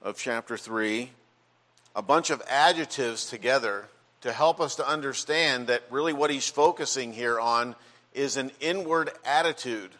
of chapter 3, a bunch of adjectives together to help us to understand that really what he's focusing here on is an inward attitude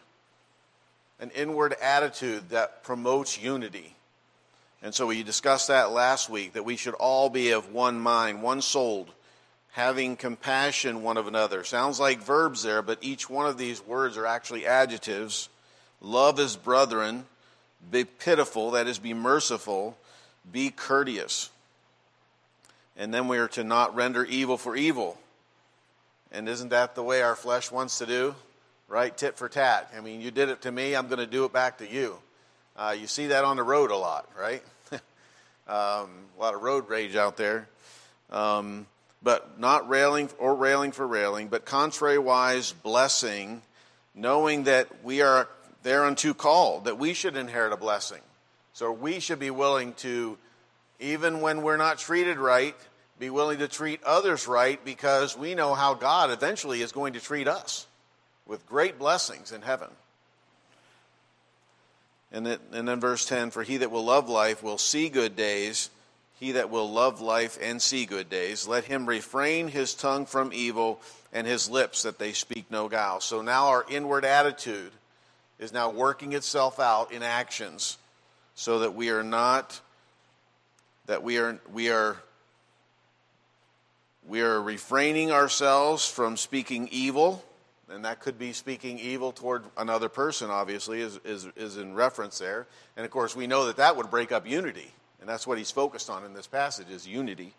that promotes unity. And so we discussed that last week, that we should all be of one mind, one-souled, having compassion one of another. Sounds like verbs there, but each one of these words are actually adjectives. Love his brethren, be pitiful, that is, be merciful, be courteous. And then we are to not render evil for evil. And isn't that the way our flesh wants to do? Right? Tit for tat. I mean, you did it to me, I'm going to do it back to you. You see that on the road a lot, right? A lot of road rage out there. But not railing for railing, but contrariwise blessing, knowing that we are thereunto called, that we should inherit a blessing. So we should be willing to, even when we're not treated right, be willing to treat others right, because we know how God eventually is going to treat us with great blessings in heaven. And then verse 10, for he that will love life will see good days. He that will love life and see good days, let him refrain his tongue from evil and his lips that they speak no guile. So now our inward attitude is now working itself out in actions, so that we are not, that we are refraining ourselves from speaking evil. And that could be speaking evil toward another person, obviously, is in reference there. And of course, we know that would break up unity. And that's what he's focused on in this passage, is unity.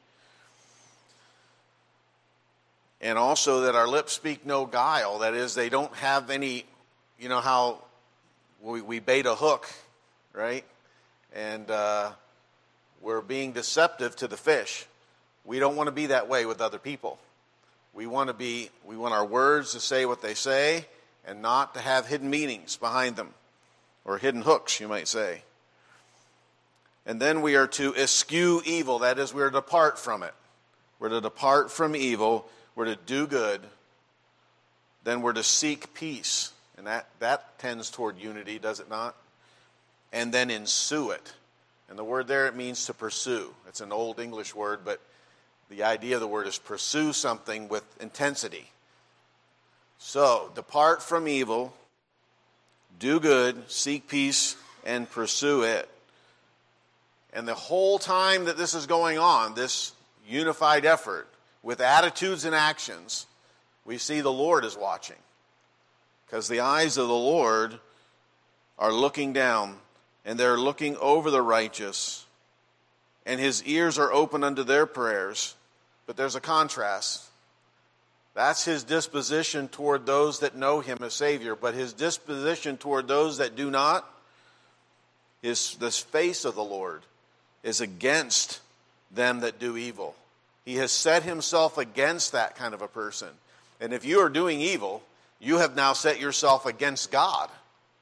And also that our lips speak no guile. That is, they don't have any, you know how we bait a hook, right? And we're being deceptive to the fish. We don't want to be that way with other people. We want our words to say what they say, and not to have hidden meanings behind them, or hidden hooks, you might say. And then we are to eschew evil. That is, we are to depart from it. We're to depart from evil. We're to do good. Then we're to seek peace. And that tends toward unity, does it not? And then ensue it. And the word there, it means to pursue. It's an old English word, but the idea of the word is pursue something with intensity. So, depart from evil, do good, seek peace, and pursue it. And the whole time that this is going on, this unified effort with attitudes and actions, we see the Lord is watching. Because the eyes of the Lord are looking down, and they're looking over the righteous, and his ears are open unto their prayers. But there's a contrast. That's his disposition toward those that know him as Savior. But his disposition toward those that do not, this face of the Lord is against them that do evil. He has set himself against that kind of a person. And if you are doing evil, you have now set yourself against God.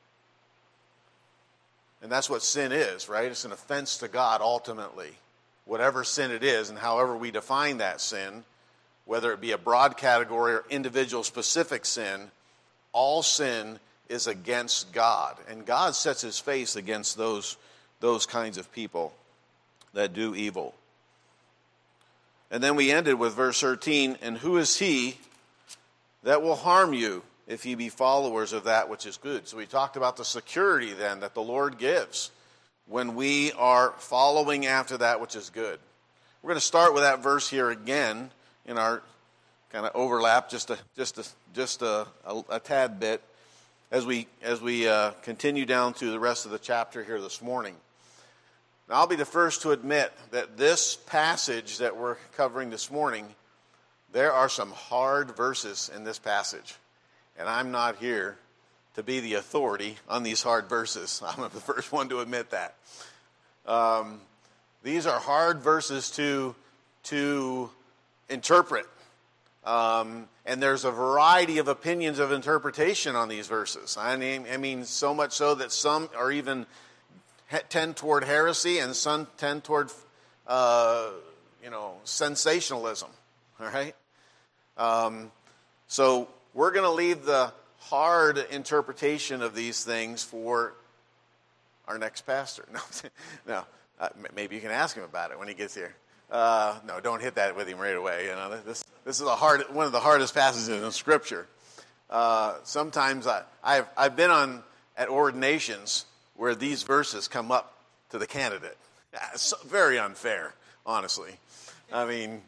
And that's what sin is, right? It's an offense to God ultimately. Whatever sin it is, and however we define that sin, whether it be a broad category or individual specific sin, all sin is against God. And God sets his face against those kinds of people that do evil. And then we ended with verse 13, and who is he that will harm you if ye be followers of that which is good? So we talked about the security then that the Lord gives when we are following after that which is good. We're going to start with that verse here again in our kind of overlap, just a tad bit, as we continue down through the rest of the chapter here this morning. Now, I'll be the first to admit that this passage that we're covering this morning, there are some hard verses in this passage, and I'm not here to be the authority on these hard verses. I'm the first one to admit that. These are hard verses to interpret. And there's a variety of opinions of interpretation on these verses. I mean, so much so that some are even tend toward heresy and some tend toward, sensationalism. All right? So we're going to leave the hard interpretation of these things for our next pastor. No, Maybe you can ask him about it when he gets here. No, don't hit that with him right away. You know, this is one of the hardest passages in Scripture. Sometimes I've been at ordinations where these verses come up to the candidate. It's very unfair, honestly. I mean,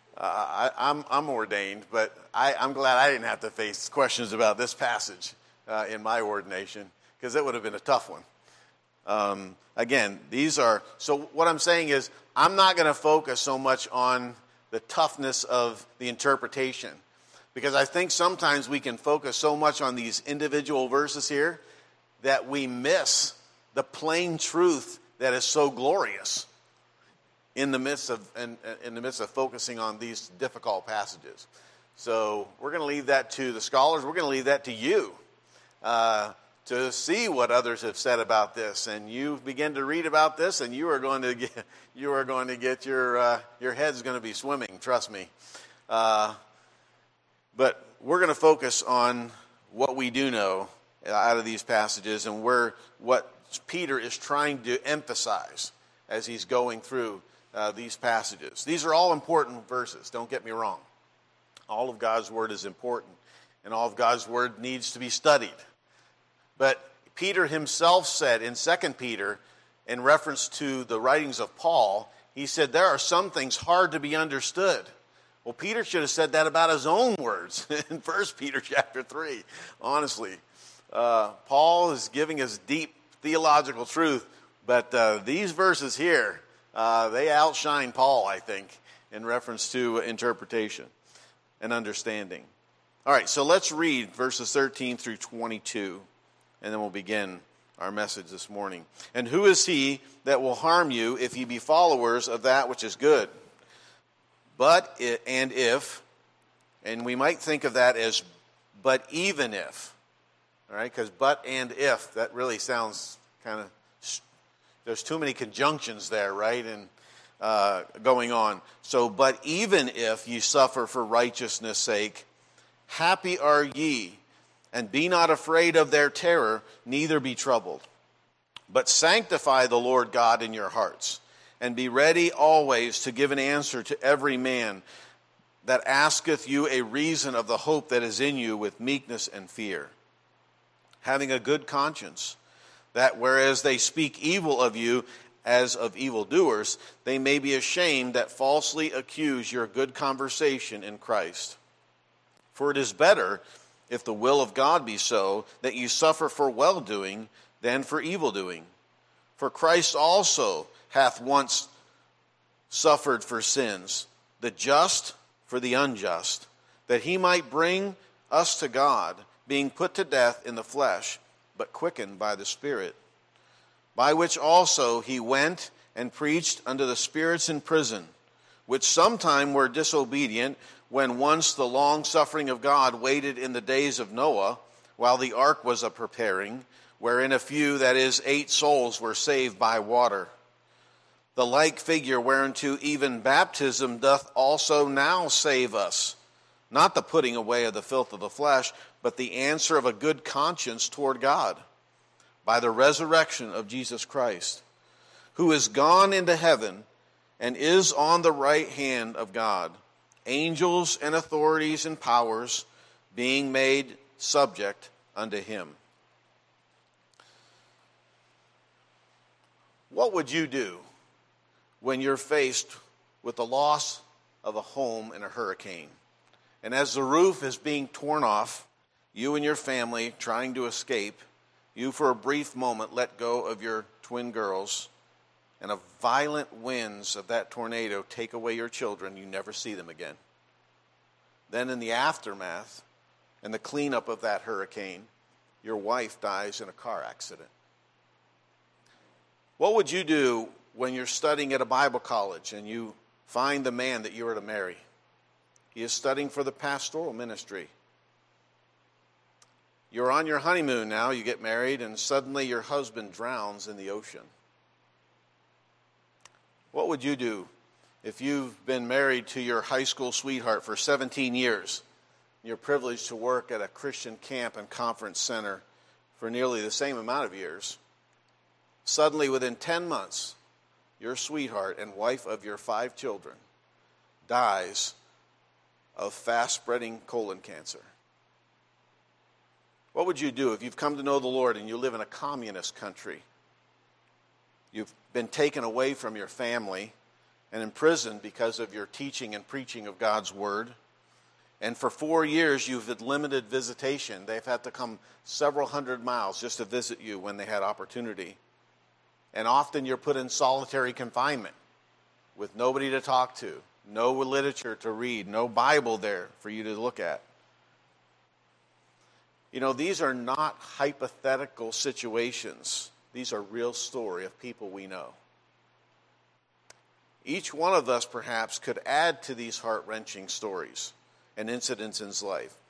I'm ordained, but I'm glad I didn't have to face questions about this passage in my ordination, because it would have been a tough one. Again, so what I'm saying is, I'm not going to focus so much on the toughness of the interpretation, because I think sometimes we can focus so much on these individual verses here that we miss the plain truth that is so glorious in the midst of focusing on these difficult passages. So we're going to leave that to the scholars. We're going to leave that to you to see what others have said about this. And you begin to read about this, and you are going to get your head's going to be swimming. Trust me. But we're going to focus on what we do know out of these passages, and what Peter is trying to emphasize as he's going through these passages. These are all important verses, don't get me wrong. All of God's Word is important, and all of God's Word needs to be studied. But Peter himself said in 2 Peter, in reference to the writings of Paul, he said, there are some things hard to be understood. Well, Peter should have said that about his own words in 1 Peter chapter 3, honestly. Paul is giving us deep theological truth, but these verses here, they outshine Paul, I think, in reference to interpretation and understanding. All right, so let's read verses 13 through 22, and then we'll begin our message this morning. And who is he that will harm you if ye be followers of that which is good? And we might think of that as but even if. All right, because but and if, that really sounds kind of, there's too many conjunctions there, right, and going on. So, but even if ye suffer for righteousness' sake, happy are ye, and be not afraid of their terror, neither be troubled. But sanctify the Lord God in your hearts, and be ready always to give an answer to every man that asketh you a reason of the hope that is in you with meekness and fear, having a good conscience, that whereas they speak evil of you as of evildoers, they may be ashamed that falsely accuse your good conversation in Christ. For it is better, if the will of God be so, that you suffer for well-doing than for evil-doing. For Christ also hath once suffered for sins, the just for the unjust, that he might bring us to God, being put to death in the flesh, but quickened by the Spirit. By which also he went and preached unto the spirits in prison, which sometime were disobedient, when once the long suffering of God waited in the days of Noah, while the ark was a-preparing, wherein a few, that is, 8 souls, were saved by water. The like figure whereunto even baptism doth also now save us, not the putting away of the filth of the flesh, but the answer of a good conscience toward God, by the resurrection of Jesus Christ, who is gone into heaven and is on the right hand of God, angels and authorities and powers being made subject unto him. What would you do when you're faced with the loss of a home in a hurricane? And as the roof is being torn off, you and your family trying to escape, you for a brief moment let go of your twin girls, and a violent winds of that tornado take away your children, you never see them again. Then in the aftermath and the cleanup of that hurricane, your wife dies in a car accident. What would you do when you're studying at a Bible college and you find the man that you are to marry? He is studying for the pastoral ministry. You're on your honeymoon now, you get married, and suddenly your husband drowns in the ocean. What would you do if you've been married to your high school sweetheart for 17 years? You're privileged to work at a Christian camp and conference center for nearly the same amount of years. Suddenly, within 10 months, your sweetheart and wife of your 5 children, dies of fast-spreading colon cancer? What would you do if you've come to know the Lord and you live in a communist country? You've been taken away from your family and imprisoned because of your teaching and preaching of God's Word. And for 4 years, you've had limited visitation. They've had to come several hundred miles just to visit you when they had opportunity. And often you're put in solitary confinement with nobody to talk to, no literature to read, no Bible there for you to look at. You know, these are not hypothetical situations. These are real story of people we know. Each one of us perhaps could add to these heart-wrenching stories and incidences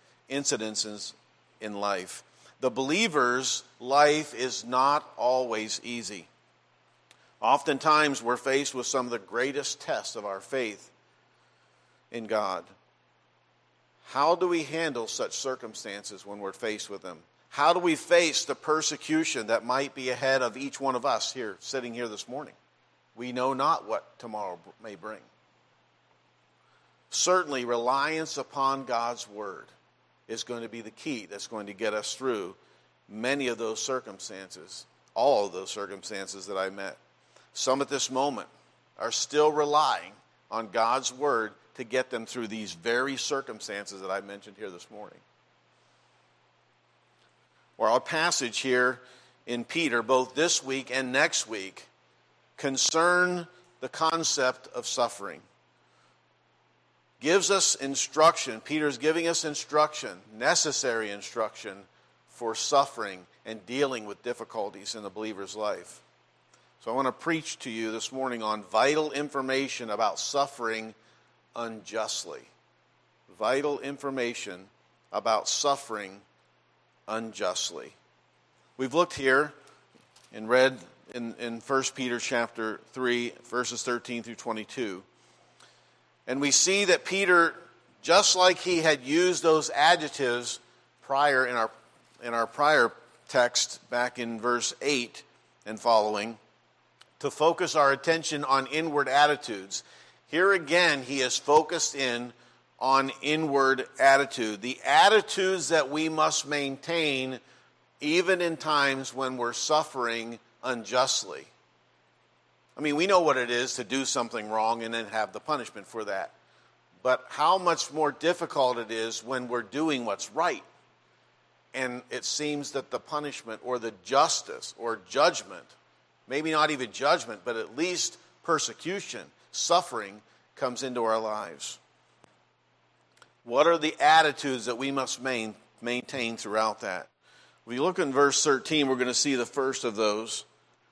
in life. The believer's life is not always easy. Oftentimes we're faced with some of the greatest tests of our faith in God. How do we handle such circumstances when we're faced with them? How do we face the persecution that might be ahead of each one of us here, sitting here this morning? We know not what tomorrow may bring. Certainly, reliance upon God's Word is going to be the key that's going to get us through many of those circumstances, all of those circumstances that I met. Some at this moment are still relying on God's Word to get them through these very circumstances that I mentioned here this morning. Well, our passage here in Peter, both this week and next week, concern the concept of suffering. Gives us instruction. Peter's giving us instruction, necessary instruction for suffering and dealing with difficulties in the believer's life. So I want to preach to you this morning on vital information about suffering unjustly. Vital information about suffering unjustly. We've looked here and read in 1 Peter chapter 3, verses 13 through 22. And we see that Peter, just like he had used those adjectives prior in our prior text back in verse 8 and following, to focus our attention on inward attitudes. Here again, he is focused in on inward attitude. The attitudes that we must maintain even in times when we're suffering unjustly. I mean, we know what it is to do something wrong and then have the punishment for that. But how much more difficult it is when we're doing what's right. And it seems that the punishment or the justice or judgment, maybe not even judgment, but at least persecution, suffering, comes into our lives. What are the attitudes that we must maintain throughout that? If you look in verse 13, we're going to see the first of those.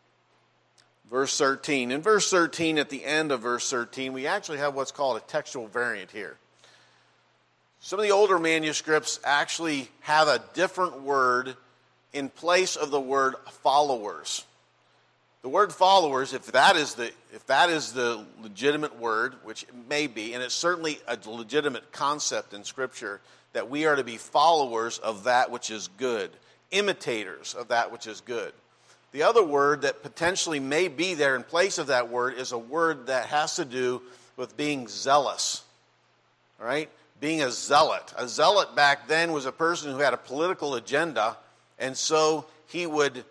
Verse 13. In verse 13, at the end of verse 13, we actually have what's called a textual variant here. Some of the older manuscripts actually have a different word in place of the word followers. The word followers, if that is the legitimate word, which it may be, and it's certainly a legitimate concept in Scripture, that we are to be followers of that which is good, imitators of that which is good. The other word that potentially may be there in place of that word is a word that has to do with being zealous. All right? Being a zealot. A zealot back then was a person who had a political agenda, and so he would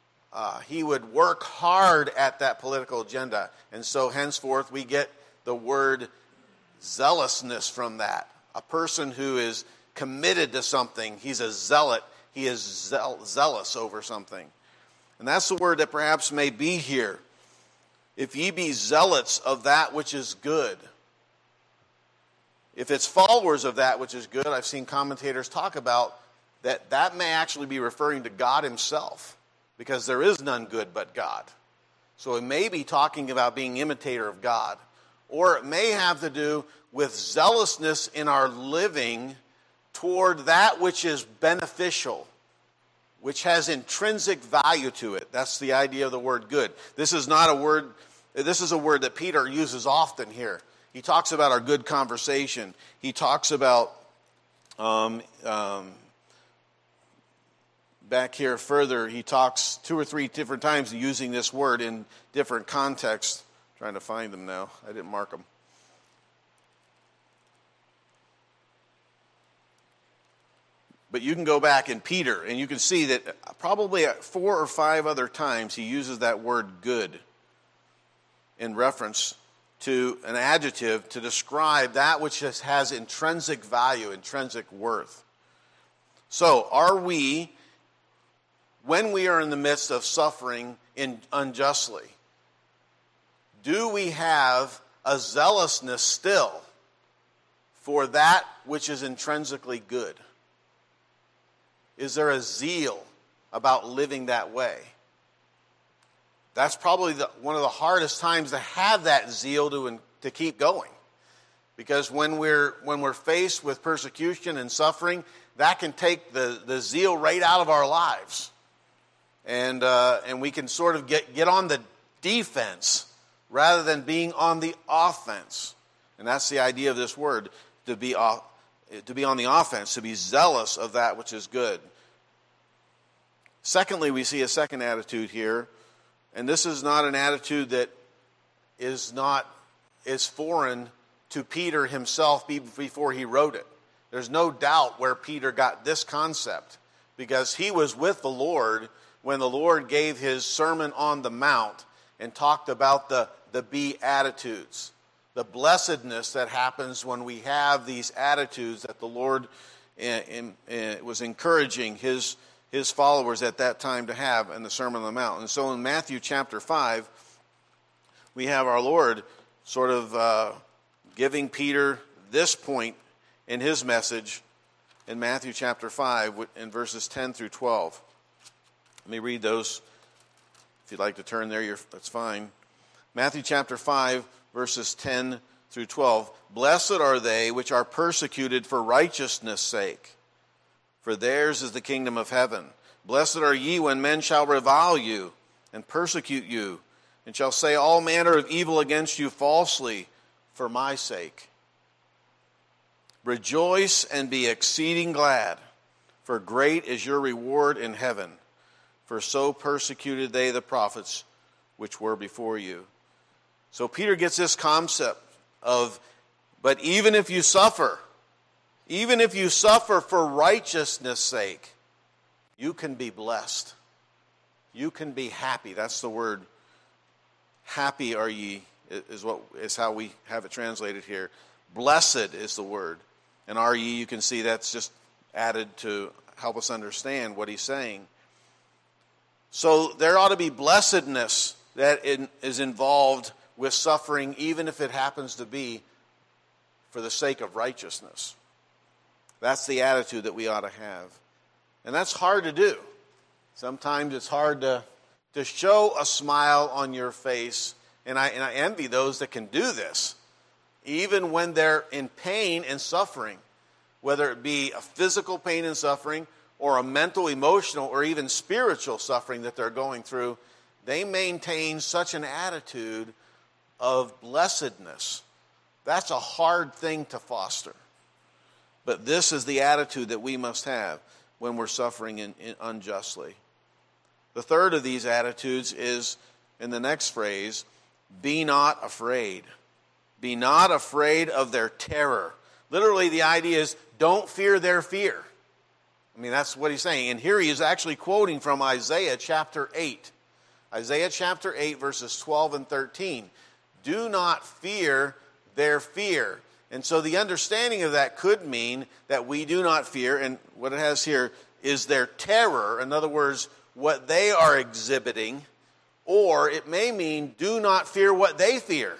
work hard at that political agenda. And so henceforth we get the word zealousness from that. A person who is committed to something, he's a zealot, he is zealous over something. And that's the word that perhaps may be here. If ye be zealots of that which is good. If it's followers of that which is good, I've seen commentators talk about that may actually be referring to God himself, because there is none good but God. So it may be talking about being imitator of God. Or it may have to do with zealousness in our living toward that which is beneficial, which has intrinsic value to it. That's the idea of the word good. This is a word that Peter uses often here. He talks about our good conversation. He talks about, back here further, he talks 2 or 3 different times using this word in different contexts Trying to find them now. I didn't mark them. But you can go back in Peter, and you can see that probably 4 or 5 other times he uses that word good in reference to an adjective to describe that which has intrinsic value, intrinsic worth. So, are we, when we are in the midst of suffering unjustly, do we have a zealousness still for that which is intrinsically good? Is there a zeal about living that way? That's probably one of the hardest times to have that zeal to keep going. Because when we're faced with persecution and suffering, that can take the zeal right out of our lives. And we can sort of get on the defense rather than being on the offense. And that's the idea of this word, to be on the offense, to be zealous of that which is good. Secondly, we see a second attitude here, and this is not an attitude that is foreign to Peter himself before he wrote it. There's no doubt where Peter got this concept, because he was with the Lord when the Lord gave his Sermon on the Mount and talked about the Beatitudes, the blessedness that happens when we have these attitudes that the Lord was encouraging his followers at that time to have in the Sermon on the Mount. And so in Matthew chapter 5, we have our Lord sort of giving Peter this point in his message in Matthew chapter 5 in verses 10 through 12. Let me read those. If you'd like to turn there, that's fine. Matthew chapter 5, verses 10 through 12. Blessed are they which are persecuted for righteousness' sake, for theirs is the kingdom of heaven. Blessed are ye when men shall revile you and persecute you, and shall say all manner of evil against you falsely for my sake. Rejoice and be exceeding glad, for great is your reward in heaven. For so persecuted they the prophets which were before you. So Peter gets this concept of, but even if you suffer for righteousness' sake, you can be blessed. You can be happy. That's the word. Happy are ye is how we have it translated here. Blessed is the word. And are ye, you can see that's just added to help us understand what he's saying. So there ought to be blessedness that is involved with suffering, even if it happens to be for the sake of righteousness. That's the attitude that we ought to have. And that's hard to do. Sometimes it's hard to show a smile on your face. And I envy those that can do this, even when they're in pain and suffering, whether it be a physical pain and suffering or a mental, emotional, or even spiritual suffering that they're going through. They maintain such an attitude of blessedness. That's a hard thing to foster. But this is the attitude that we must have when we're suffering unjustly. The third of these attitudes is, in the next phrase, be not afraid. Be not afraid of their terror. Literally, the idea is, don't fear their fear. I mean, that's what he's saying. And here he is actually quoting from Isaiah chapter 8. Isaiah chapter 8, verses 12 and 13. Do not fear their fear. And so the understanding of that could mean that we do not fear, and what it has here is their terror. In other words, what they are exhibiting. Or it may mean do not fear what they fear.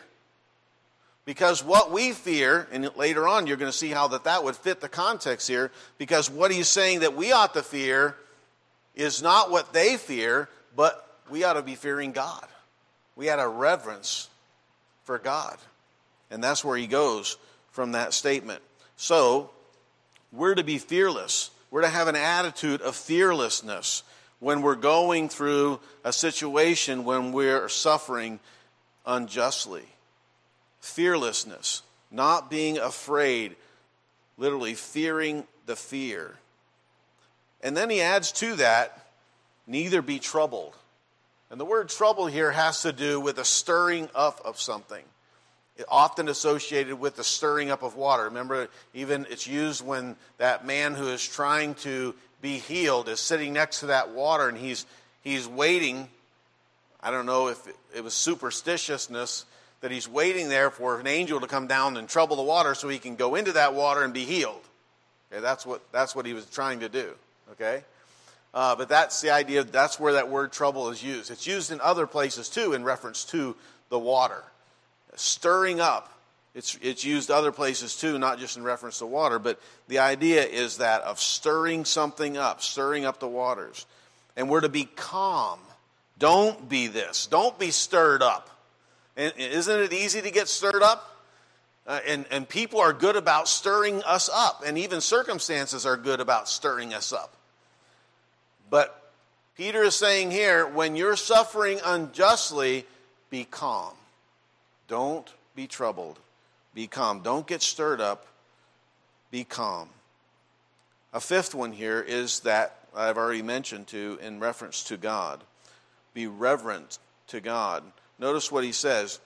Because what we fear, and later on you're going to see how that would fit the context here, because what he's saying that we ought to fear is not what they fear, but we ought to be fearing God. We ought to reverence for God. And that's where he goes from that statement. So, we're to be fearless. We're to have an attitude of fearlessness when we're going through a situation when we're suffering unjustly. Fearlessness, not being afraid, literally fearing the fear. And then he adds to that, neither be troubled. And the word trouble here has to do with a stirring up of something. It often associated with the stirring up of water. Remember, even it's used when that man who is trying to be healed is sitting next to that water, and he's waiting. I don't know if it was superstitiousness that he's waiting there for an angel to come down and trouble the water so he can go into that water and be healed. Okay, that's what he was trying to do. Okay, but that's the idea. That's where that word trouble is used. It's used in other places too in reference to the water. Stirring up. It's used other places too, not just in reference to water, but the idea is that of stirring something up, stirring up the waters. And we're to be calm. Don't be this. Don't be stirred up. And isn't it easy to get stirred up? And people are good about stirring us up, and even circumstances are good about stirring us up. But Peter is saying here, when you're suffering unjustly, be calm. Don't be troubled. Be calm. Don't get stirred up. Be calm. A fifth one here is that I've already mentioned too in reference to God. Be reverent to God. Notice what he says.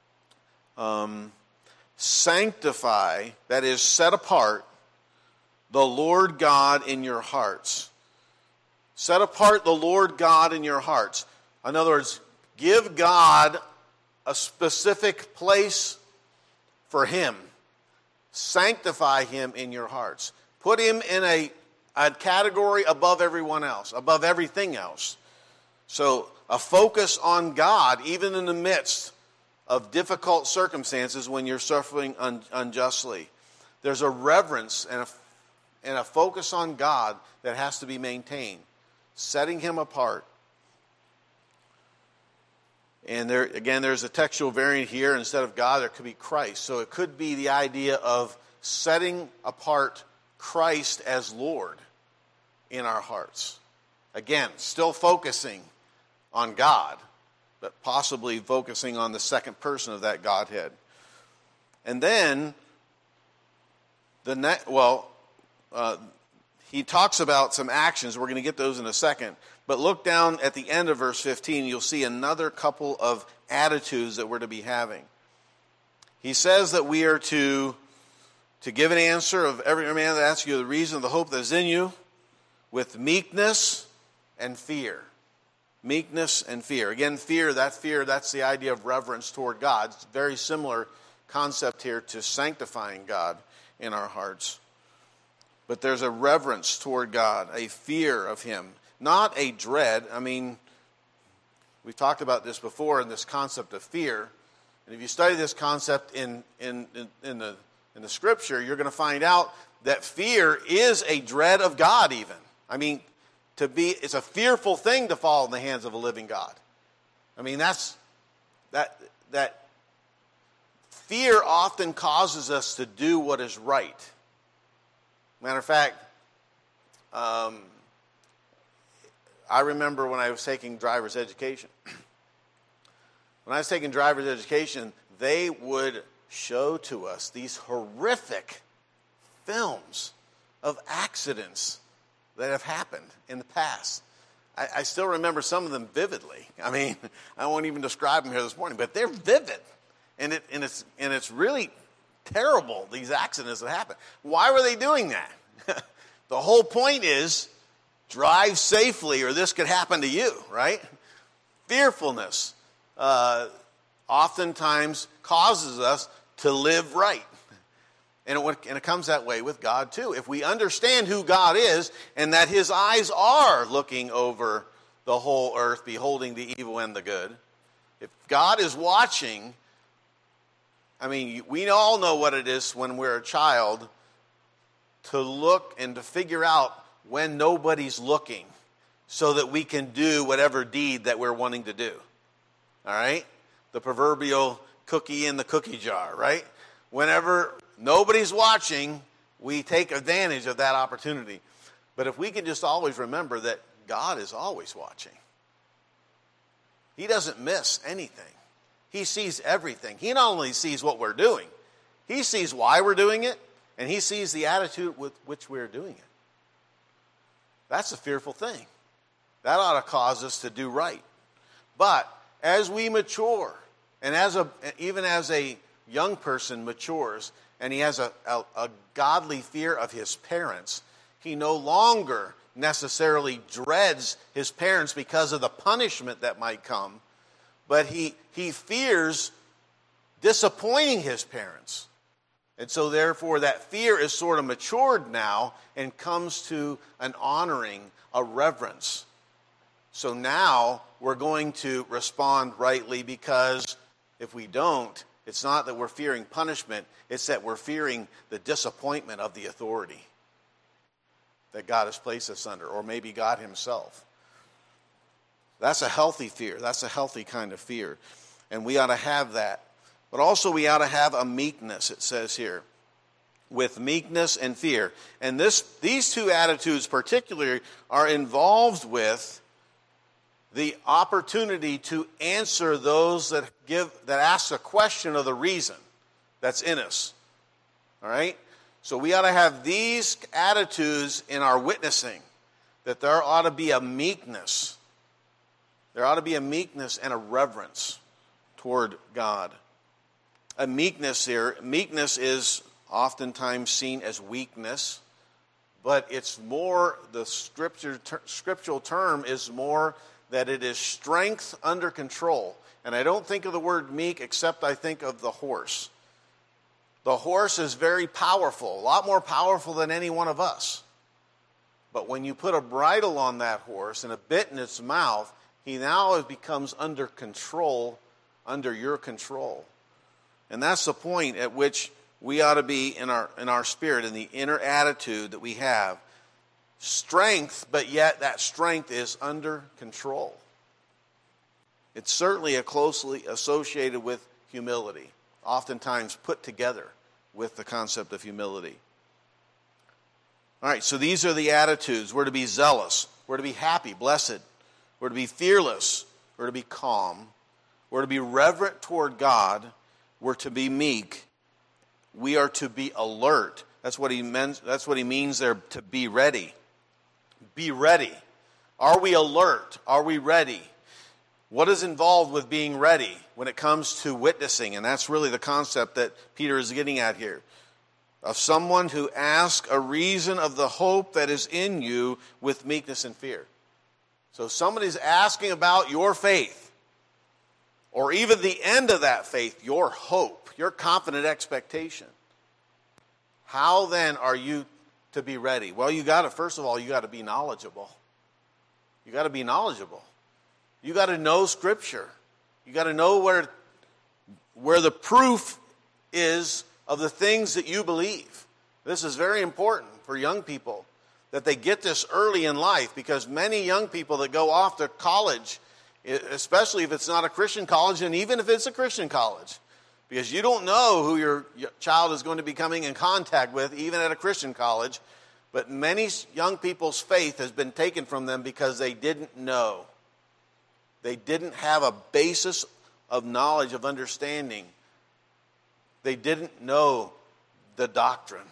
Sanctify, that is, set apart, the Lord God in your hearts. Set apart the Lord God in your hearts. In other words, give God a specific place for him. Sanctify him in your hearts. Put him in a category above everyone else, above everything else. So a focus on God, even in the midst of difficult circumstances when you're suffering unjustly. There's a reverence and a focus on God that has to be maintained, setting him apart. And there again, there's a textual variant here. Instead of God, there could be Christ. So it could be the idea of setting apart Christ as Lord in our hearts. Again, still focusing on God, but possibly focusing on the second person of that Godhead. And then, he talks about some actions. We're going to get those in a second. But look down at the end of verse 15. You'll see another couple of attitudes that we're to be having. He says that we are to give an answer of every man that asks you the reason of the hope that is in you with meekness and fear. Meekness and fear. Again, fear, that's the idea of reverence toward God. It's a very similar concept here to sanctifying God in our hearts. But there's a reverence toward God, a fear of him, not a dread. I mean, we've talked about this before in this concept of fear. And if you study this concept in the Scripture, you're going to find out that fear is a dread of God even. I mean, it's a fearful thing to fall in the hands of a living God. I mean, that fear often causes us to do what is right. Matter of fact, I remember when I was taking driver's education. When I was taking driver's education, they would show to us these horrific films of accidents that have happened in the past. I still remember some of them vividly. I mean, I won't even describe them here this morning, but they're vivid. And it's really terrible, these accidents that happen. Why were they doing that? The whole point is drive safely or this could happen to you, right? Fearfulness oftentimes causes us to live right. And it comes that way with God too. If we understand who God is and that his eyes are looking over the whole earth, beholding the evil and the good. If God is watching, I mean, we all know what it is when we're a child to look and to figure out when nobody's looking so that we can do whatever deed that we're wanting to do. All right? The proverbial cookie in the cookie jar, right? Whenever nobody's watching, we take advantage of that opportunity. But if we can just always remember that God is always watching. He doesn't miss anything. He sees everything. He not only sees what we're doing, he sees why we're doing it, and he sees the attitude with which we're doing it. That's a fearful thing. That ought to cause us to do right. But as we mature, and even as a young person matures, and he has a godly fear of his parents, he no longer necessarily dreads his parents because of the punishment that might come, but he fears disappointing his parents. And so therefore that fear is sort of matured now and comes to an honoring, a reverence. So now we're going to respond rightly, because if we don't, it's not that we're fearing punishment, it's that we're fearing the disappointment of the authority that God has placed us under, or maybe God himself. That's a healthy fear. That's a healthy kind of fear. And we ought to have that. But also we ought to have a meekness, it says here, with meekness and fear. And these two attitudes particularly are involved with the opportunity to answer those that ask a question of the reason that's in us. All right? So we ought to have these attitudes in our witnessing, that there ought to be a meekness. There ought to be a meekness and a reverence toward God. A meekness here, meekness is oftentimes seen as weakness, but it's more, the scriptural term is more that it is strength under control. And I don't think of the word meek except I think of the horse. The horse is very powerful, a lot more powerful than any one of us. But when you put a bridle on that horse and a bit in its mouth, he now becomes under control, under your control. And that's the point at which we ought to be in our spirit, in the inner attitude that we have. Strength, but yet that strength is under control. It's certainly closely associated with humility, oftentimes put together with the concept of humility. All right, so these are the attitudes. We're to be zealous. We're to be happy, blessed. We're to be fearless. We're to be calm. We're to be reverent toward God. We're to be meek. We are to be alert. That's what he means there, to be ready. Be ready. Are we alert? Are we ready? What is involved with being ready when it comes to witnessing? And that's really the concept that Peter is getting at here. Of someone who asks a reason of the hope that is in you with meekness and fear. So somebody's asking about your faith, or even the end of that faith, your hope, your confident expectation. How then are you to be ready? Well, first of all, you got to be knowledgeable. You got to be knowledgeable. You got to know Scripture. You got to know where the proof is of the things that you believe. This is very important for young people, that they get this early in life, because many young people that go off to college, especially if it's not a Christian college, and even if it's a Christian college, because you don't know who your child is going to be coming in contact with, even at a Christian college. But many young people's faith has been taken from them because they didn't know. They didn't have a basis of knowledge, of understanding. They didn't know the doctrine.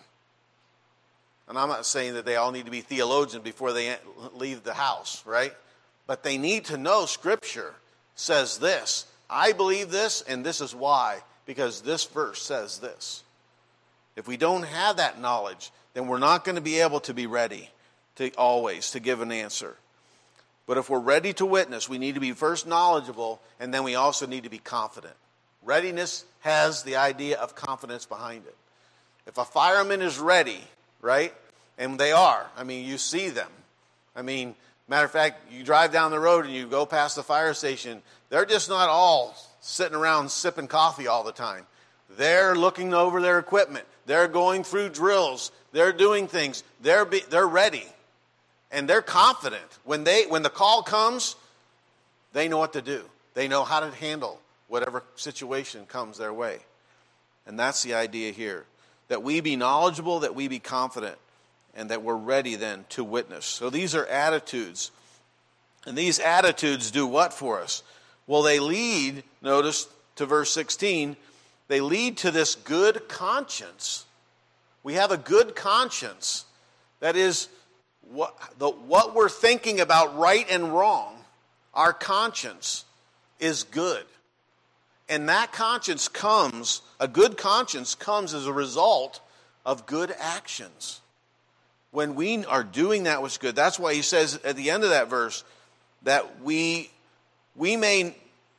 And I'm not saying that they all need to be theologians before they leave the house, right? But they need to know Scripture says this. I believe this, and this is why. Because this verse says this. If we don't have that knowledge, then we're not going to be able to be ready to give an answer. But if we're ready to witness, we need to be first knowledgeable, and then we also need to be confident. Readiness has the idea of confidence behind it. If a fireman is ready, right, and they are, you see them. Matter of fact, you drive down the road and you go past the fire station, they're just not all sitting around sipping coffee all the time. They're looking over their equipment. They're going through drills. They're doing things. They're ready. And they're confident. When the call comes, they know what to do. They know how to handle whatever situation comes their way. And that's the idea here. That we be knowledgeable, that we be confident, and that we're ready then to witness. So these are attitudes. And these attitudes do what for us? Well, they lead, notice, to verse 16, they lead to this good conscience. We have a good conscience. That is, what we're thinking about right and wrong, our conscience. is good. And that conscience comes, a good conscience comes as a result of good actions. When we are doing that which is good, that's why he says at the end of that verse that we may,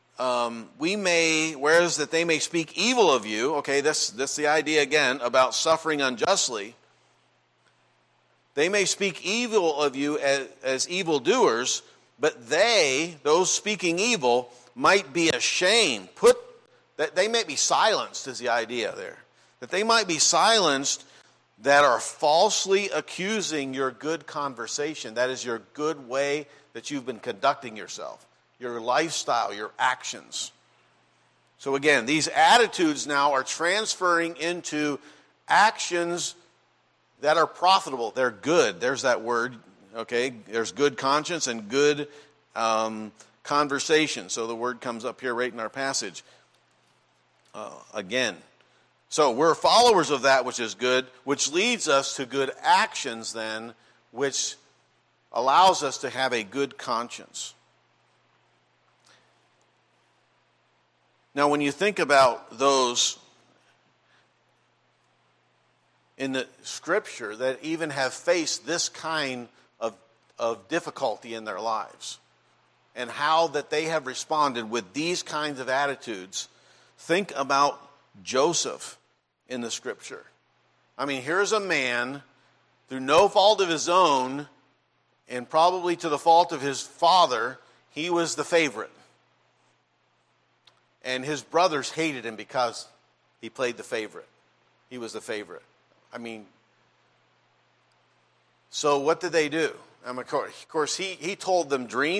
whereas that they may speak evil of you. Okay, that's the idea again about suffering unjustly. They may speak evil of you as evildoers, but those speaking evil, might be ashamed. That they may be silenced is the idea there. That they might be silenced that are falsely accusing your good conversation. That is your good way that you've been conducting yourself, your lifestyle, your actions. So again, these attitudes now are transferring into actions that are profitable. They're good. There's that word. Okay, there's good conscience and good conversation. So the word comes up here right in our passage again. So we're followers of that which is good, which leads us to good actions then, which allows us to have a good conscience. Now when you think about those in the Scripture that even have faced this kind of difficulty in their lives, and how that they have responded with these kinds of attitudes. Think about Joseph in the Scripture. I mean, here's a man, through no fault of his own, and probably to the fault of his father, he was the favorite. And his brothers hated him because he played the favorite. He was the favorite. I mean, so what did they do? Of course, he told them dreams.